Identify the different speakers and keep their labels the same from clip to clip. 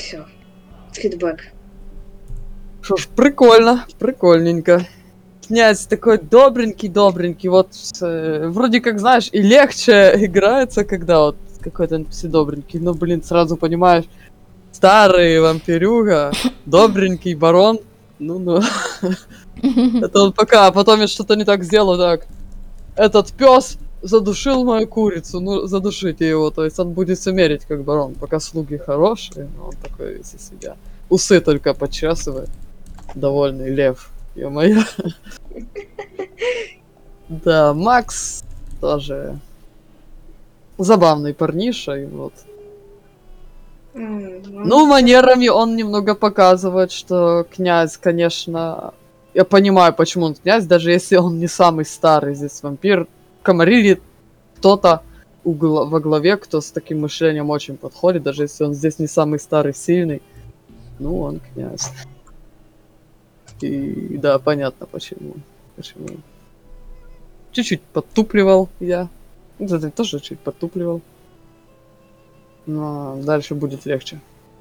Speaker 1: все. Фидбэк.
Speaker 2: Что ж, прикольно, прикольненько. Князь такой добренький, вот вроде как, знаешь, и легче играется, когда вот какой-то NPC добренький, но, блин, сразу понимаешь, старый вампирюга, добренький барон, ну, это он пока, а потом я что-то не так сделал, так, этот пес задушил мою курицу, ну, задушите его, то есть он будет умерить как барон, пока слуги хорошие, но он такой весь из себя. Усы только подчесывает, довольный лев, ё-моё. Да, Макс тоже забавный парниша, и вот. Ну, манерами он немного показывает, что князь, конечно... Я понимаю, почему он князь, даже если он не самый старый здесь вампир. Камарили кто-то во главе, кто с таким мышлением очень подходит, даже если он здесь не самый старый, сильный. Ну, он князь. И да, понятно почему. Чуть-чуть подтупливал я. Кстати, тоже чуть подтупливал. Но дальше будет легче.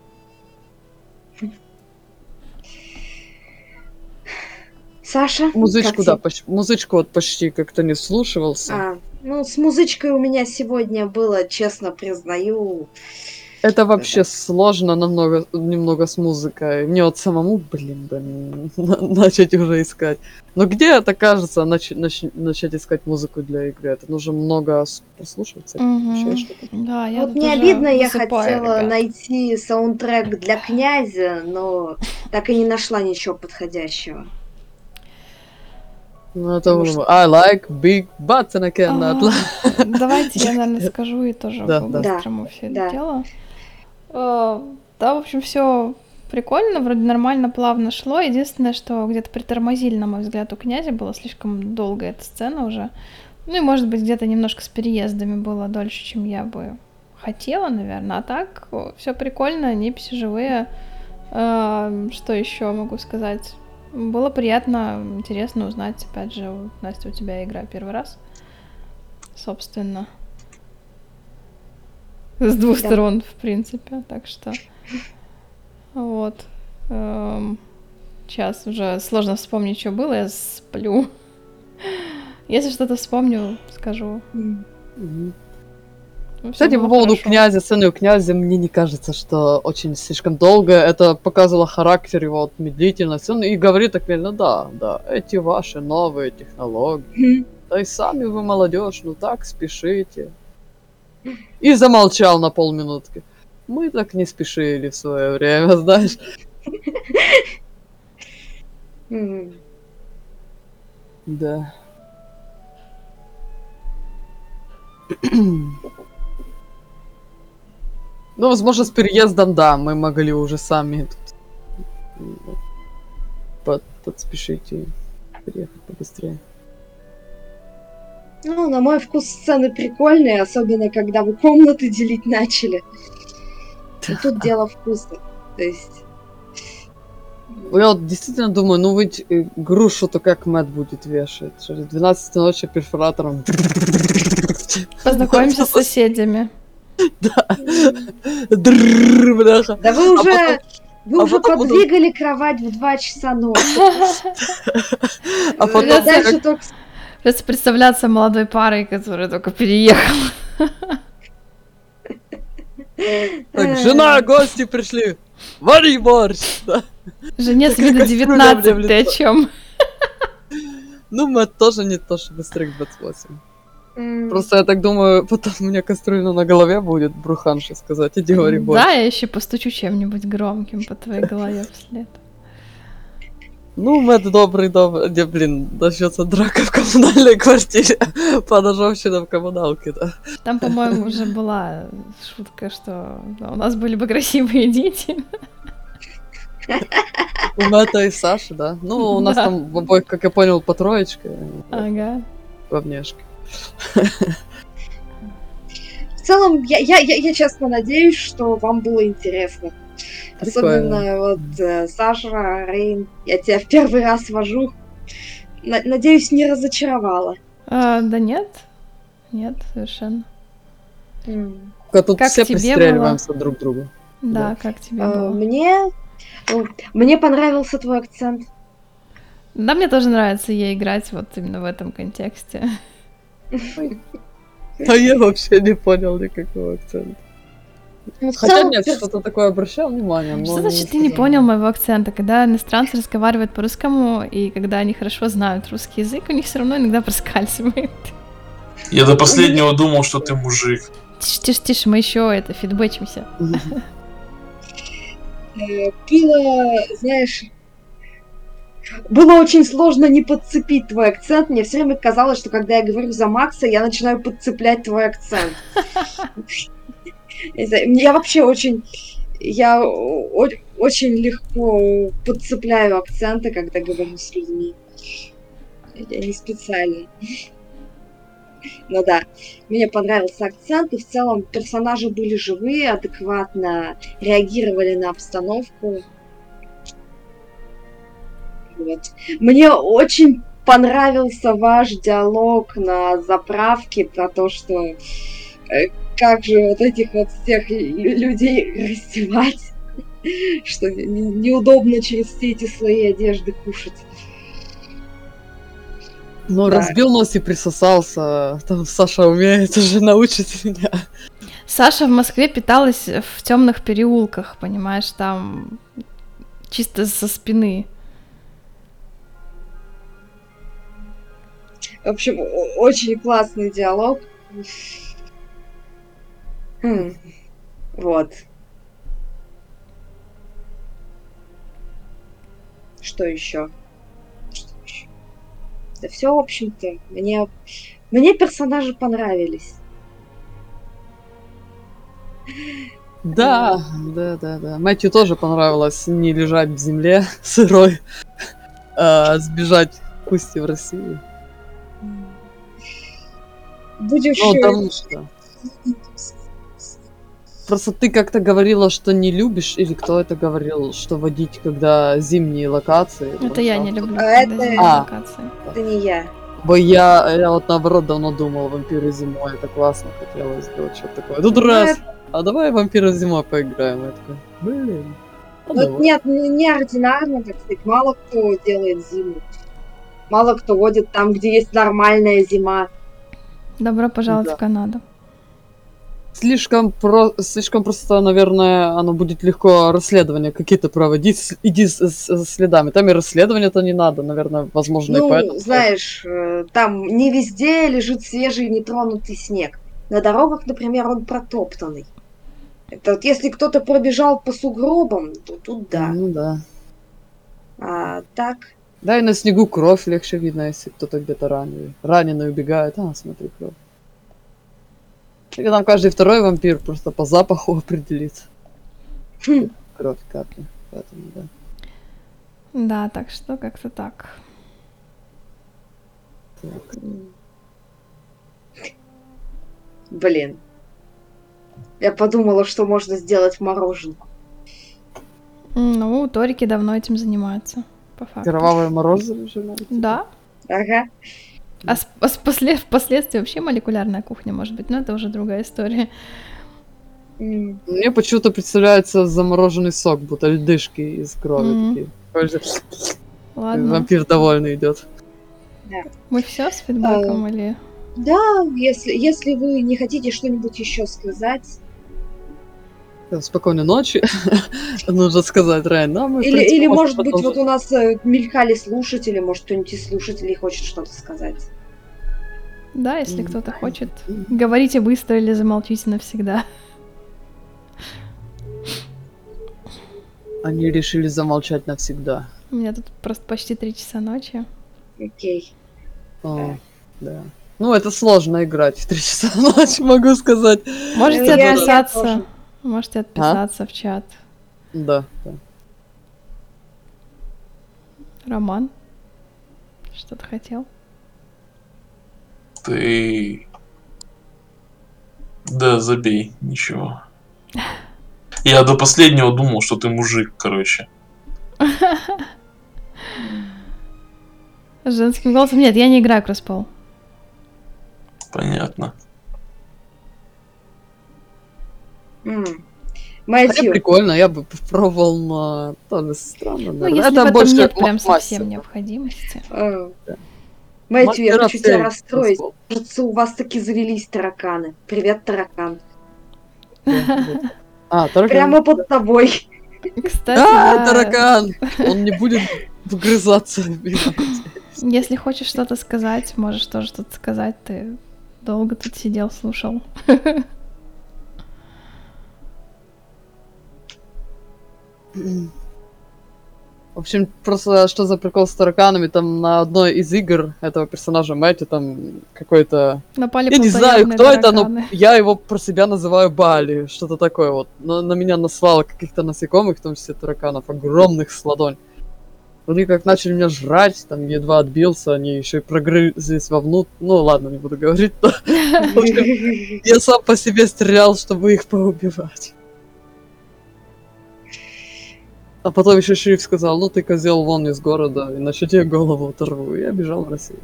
Speaker 1: Саша?
Speaker 2: Музычку, да, музычку вот почти как-то не вслушивался.
Speaker 1: Ну, с музычкой у меня сегодня было, честно признаю...
Speaker 2: Это вообще сложно немного с музыкой. Мне вот самому, блин, начать уже искать. Но где это, кажется, начать искать музыку для игры? Это нужно много прослушиваться.
Speaker 3: Да, я
Speaker 1: вот не обидно, я хотела найти саундтрек для князя, но так и не нашла ничего подходящего.
Speaker 2: Ну, это I like big butts and I cannot lie.
Speaker 3: Давайте я, наверное, скажу и тоже по-быстрому все это дело. Да, в общем, все прикольно, вроде нормально, плавно шло. Единственное, что где-то притормозили, на мой взгляд, у князя была слишком долгая эта сцена уже. Ну и, может быть, где-то немножко с переездами было дольше, чем я бы хотела, наверное. А так, все прикольно, нипси живые. Что еще могу сказать? Было приятно, интересно узнать, опять же, Настя, у тебя игра первый раз, собственно. С двух сторон, в принципе, так что вот. Сейчас уже сложно вспомнить, что было, я сплю. Если что-то вспомню, скажу.
Speaker 2: Кстати, по поводу князя, сцены у князя, мне не кажется, что очень слишком долго. Это показывало характер его, вот, медлительность. Он и говорит так медленно, да, эти ваши новые технологии. Да и сами вы молодежь, ну так спешите. И замолчал на полминутки. Мы так не спешили в свое время, знаешь. Да. Ну, возможно, с переездом, да, мы могли уже сами подспешить и переехать побыстрее.
Speaker 1: Ну, на мой вкус сцены прикольные, особенно когда вы комнаты делить начали. И тут дело вкуса. То есть...
Speaker 2: Я вот действительно думаю, ну ведь грушу-то как Мэтт будет вешать? 12 ночи перфоратором.
Speaker 3: Познакомимся с соседями.
Speaker 2: Да. Бляха.
Speaker 1: Да вы уже подвигали кровать в 2 часа ночи.
Speaker 2: А потом
Speaker 1: дальше только...
Speaker 3: Придется представляться молодой парой, которая только переехала.
Speaker 2: Так, жена, гости пришли. Вари борщ.
Speaker 3: Жене с виду 19, ты о чем?
Speaker 2: Ну, Мэтт тоже не то, что быстрее 28. Просто я так думаю, потом у меня кастрюля на голове будет, бруханша сказать, иди вари борщ.
Speaker 3: Да, я еще постучу чем-нибудь громким по твоей голове вслед.
Speaker 2: Ну, Мэтт добрый, где, блин, начнется драка в коммунальной квартире, поножовщина в коммуналке, да.
Speaker 3: Там, по-моему, уже была шутка, что у нас были бы красивые дети.
Speaker 2: У Мэтта и Саши, да. Ну, у нас там в обоих, как я понял, по троечке.
Speaker 3: Ага.
Speaker 2: По внешке.
Speaker 1: В целом, я честно надеюсь, что вам было интересно.
Speaker 2: Прикольно.
Speaker 1: Особенно вот Саша, Рейн, я тебя в первый раз вожу. Надеюсь, не разочаровала.
Speaker 3: Да нет, совершенно.
Speaker 2: Тут все пристреливаемся друг к другу.
Speaker 3: Да, как тебе было?
Speaker 1: Мне понравился твой акцент.
Speaker 3: Да, мне тоже нравится ей играть вот именно в этом контексте.
Speaker 2: А я вообще не понял никакого акцента. Хотя нет, что-то такое обращал внимание.
Speaker 3: Что значит ты не понял моего акцента? Когда иностранцы разговаривают по-русскому, и когда они хорошо знают русский язык, у них все равно иногда проскальзывает.
Speaker 4: Я до последнего думал, что ты мужик.
Speaker 3: Тише, мы еще фидбэчимся.
Speaker 1: Было очень сложно не подцепить твой акцент. Мне все время казалось, что когда я говорю за Макса, я начинаю подцеплять твой акцент. Я вообще очень легко подцепляю акценты, когда говорю с людьми. Я не специально. Ну да, мне понравился акцент, и в целом персонажи были живые, адекватно реагировали на обстановку. Вот. Мне очень понравился ваш диалог на заправке про то, что как же вот этих вот всех людей раздевать, что неудобно через все эти слои одежды кушать.
Speaker 2: Ну, да. Разбил нос и присосался. Там Саша умеет уже научить меня.
Speaker 3: Саша в Москве питалась в темных переулках, понимаешь, там чисто со спины.
Speaker 1: В общем, очень классный диалог. Вот. Что еще? Да все, в общем-то, мне персонажи понравились.
Speaker 2: Да. Мэтью тоже понравилось не лежать в земле сырой, а сбежать в Кусти в Россию.
Speaker 1: Будешь...
Speaker 2: Ну, потому что... Просто ты как-то говорила, что не любишь, или кто это говорил, что водить, когда зимние локации?
Speaker 3: Это я не люблю, когда зимние локации.
Speaker 1: Это не я.
Speaker 2: Я вот наоборот давно думал, вампиры зимой, это классно, хотелось сделать что-то такое. Тут раз, а давай вампиры зимой поиграем. Я такой, блин.
Speaker 1: Нет, неординарно, так сказать, мало кто делает зиму. Мало кто водит там, где есть нормальная зима.
Speaker 3: Добро пожаловать в Канаду.
Speaker 2: Слишком просто, наверное, оно будет легко расследования какие-то проводить. Иди с следами. Там и расследования-то не надо, наверное, возможно, и поэтому.
Speaker 1: Ну, знаешь, там не везде лежит свежий нетронутый снег. На дорогах, например, он протоптанный. Это вот если кто-то пробежал по сугробам, то тут да.
Speaker 2: Ну да.
Speaker 1: А так...
Speaker 2: Да, и на снегу кровь легче видно, если кто-то где-то раненый убегает. А, смотри, кровь. И там каждый второй вампир просто по запаху определит. Кровь капли. Поэтому, да.
Speaker 3: Да, так что как-то так.
Speaker 1: Блин. Я подумала, что можно сделать мороженое.
Speaker 3: Ну, торики давно этим занимаются, по факту.
Speaker 2: Кровавое мороженое же надо.
Speaker 3: Да.
Speaker 1: Ага.
Speaker 3: А впоследствии вообще молекулярная кухня, может быть, но это уже другая история.
Speaker 2: Мне почему-то представляется замороженный сок, будто льдышки из крови такие.
Speaker 3: Ладно.
Speaker 2: Вампир довольный идет.
Speaker 1: Да.
Speaker 3: Мы все с фидбэком или...
Speaker 1: Да, если вы не хотите что-нибудь еще сказать.
Speaker 2: Спокойной ночи, нужно сказать, Райан.
Speaker 1: Или может быть, вот у нас мелькали слушатели, может, кто-нибудь из слушателей хочет что-то сказать.
Speaker 3: Да, если кто-то хочет. Говорите быстро или замолчите навсегда.
Speaker 2: Они решили замолчать навсегда.
Speaker 3: У меня тут просто почти 3 часа ночи.
Speaker 1: Окей.
Speaker 2: Да. Ну, это сложно играть в 3 часа ночи, могу сказать.
Speaker 3: Можете отписаться. Можете отписаться в чат.
Speaker 2: Да.
Speaker 3: Роман, что-то хотел?
Speaker 4: Ты... Да, забей, ничего. Я до последнего думал, что ты мужик, короче.
Speaker 3: Женским голосом? Нет, я не играю Кросспол.
Speaker 4: Понятно.
Speaker 1: Мэтью,
Speaker 2: Прикольно, я бы попробовал, но тоже странно,
Speaker 3: Ну,
Speaker 2: наверное.
Speaker 3: если в
Speaker 2: Это
Speaker 3: этом
Speaker 2: больше
Speaker 3: нет прям
Speaker 2: мастер.
Speaker 3: совсем необходимости.
Speaker 1: Мэтью, я
Speaker 2: Мастера
Speaker 1: хочу тебя
Speaker 2: цель
Speaker 1: расстроить.
Speaker 2: назвал.
Speaker 1: Кажется, у вас таки завелись тараканы. Привет, таракан.
Speaker 2: Таракан.
Speaker 1: Прямо под тобой.
Speaker 3: Кстати, да,
Speaker 2: Таракан! Он не будет вгрызаться в меня.
Speaker 3: если хочешь что-то сказать, можешь тоже что-то сказать. Ты долго тут сидел, слушал.
Speaker 2: В общем, просто что за прикол с тараканами, там на одной из игр этого персонажа Мэтью там какой-то...
Speaker 3: Напали
Speaker 2: Я не знаю, кто это, но
Speaker 3: тараканы.
Speaker 2: я его про себя называю Бали, что-то такое вот. Но на меня наслало каких-то насекомых, в том числе тараканов, огромных с ладонь. Они как начали меня жрать, там едва отбился, они еще и прогрызлись вовнутрь. Ну ладно, не буду говорить, но... В общем, я сам по себе стрелял, чтобы их поубивать. А потом еще шериф сказал, ну ты козел вон из города, иначе тебе голову оторву. И я бежал в Россию.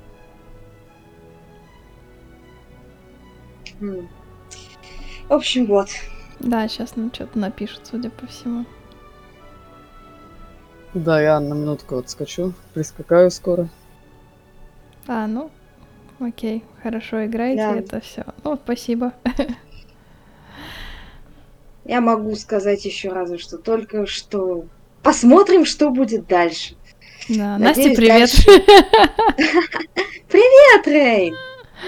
Speaker 1: В общем, вот.
Speaker 3: Да, сейчас нам что-то напишут, судя по всему.
Speaker 2: Да, я на минутку отскочу, прискакаю скоро.
Speaker 3: Ну, окей, хорошо играете,
Speaker 1: Да.
Speaker 3: это все. Ну, спасибо.
Speaker 1: Я могу сказать еще разве что только что... Посмотрим, что будет дальше.
Speaker 3: Да,
Speaker 1: Надеюсь,
Speaker 3: Насте, привет.
Speaker 1: Привет, Рейн!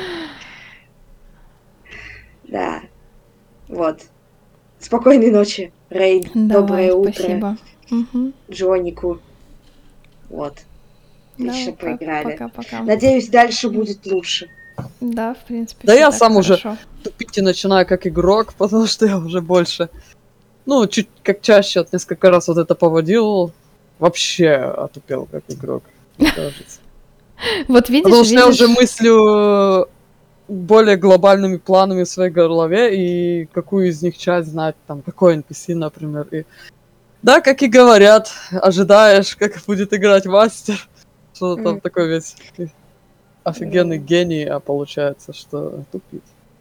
Speaker 1: Да. Вот. Спокойной ночи, Рейн. Доброе утро
Speaker 3: Спасибо. Угу.
Speaker 1: Джонику. Вот. Отлично поиграли.
Speaker 3: Пока-пока.
Speaker 1: Надеюсь, дальше будет лучше.
Speaker 3: Да, в принципе.
Speaker 2: Да
Speaker 3: всё
Speaker 2: я
Speaker 3: так
Speaker 2: сам уже
Speaker 3: хорошо.
Speaker 2: тупить и начинаю как игрок, потому что я уже больше... Ну, чуть как чаще, вот несколько раз вот это поводил, вообще отупел как игрок, мне кажется.
Speaker 3: Вот видишь,
Speaker 2: Потому что я уже мыслю более глобальными планами в своей голове, и какую из них часть знать, там, какой NPC, например. И... Да, как и говорят, ожидаешь, как будет играть мастер, что там такой весь офигенный гений, а получается, что тупит.